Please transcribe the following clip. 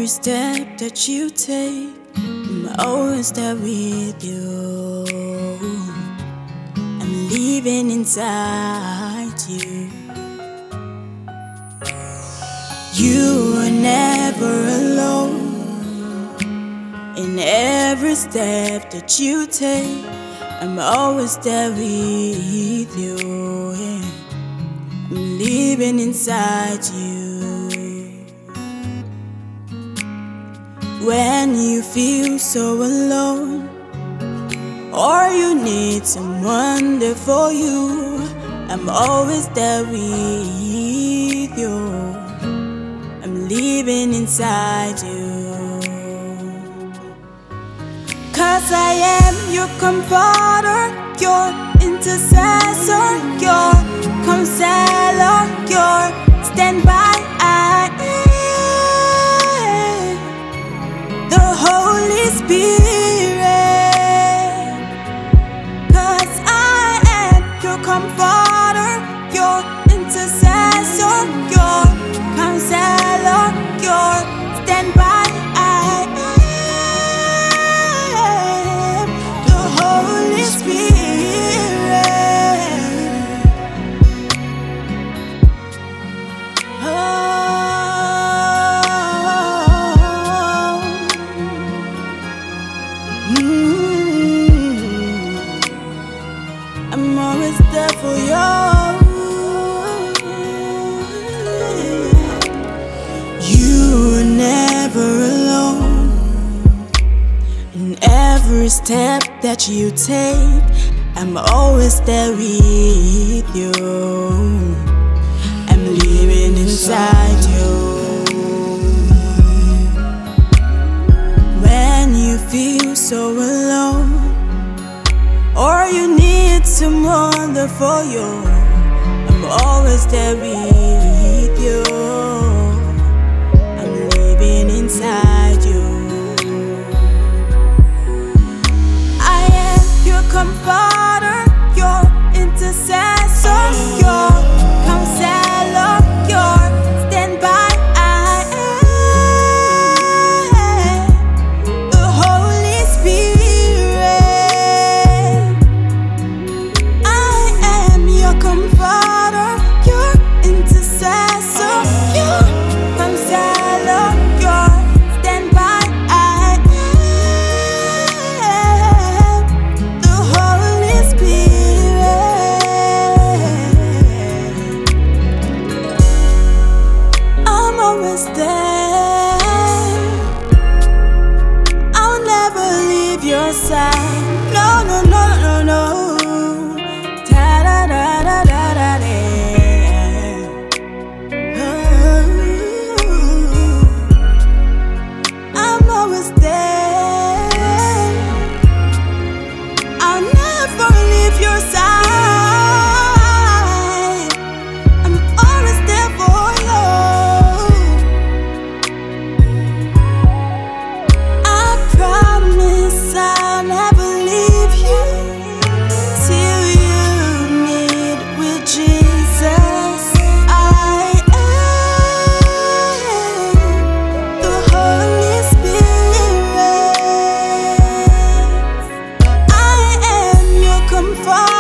step that you take, I'm always there with you. I'm living inside you. You are never alone. In every step that you take, I'm always there with you. Yeah. I'm living inside you. When you feel so alone, or you need someone there for you, I'm always there with you. I'm living inside you. 'Cause I am your comforter, your intercessor, your counselor, your standby. I am the Holy Spirit. 'Cause I am your comforter, your intercessor, your counselor, your standby. I am the Holy Spirit. Oh, I'm always there for you. You're never alone. In every step that you take, I'm always there with you. I'm living inside you. When you feel so alone, or you need someone there for you, I'm always there with you. I'm living inside you. I am your comforter, your intercessor, your counselor, your standby. I am the Holy Spirit. I am your comforter, your intercessor, your counselor, your standby. I am the Holy Spirit. I'm always there. I'll never leave your side. No, no, no, no, no. Da da da da da da da. I'm always there. I'll never leave your side. I'm always there for you. I promise I'll never leave you till you meet with Jesus. I am the Holy Spirit. I am your comfort.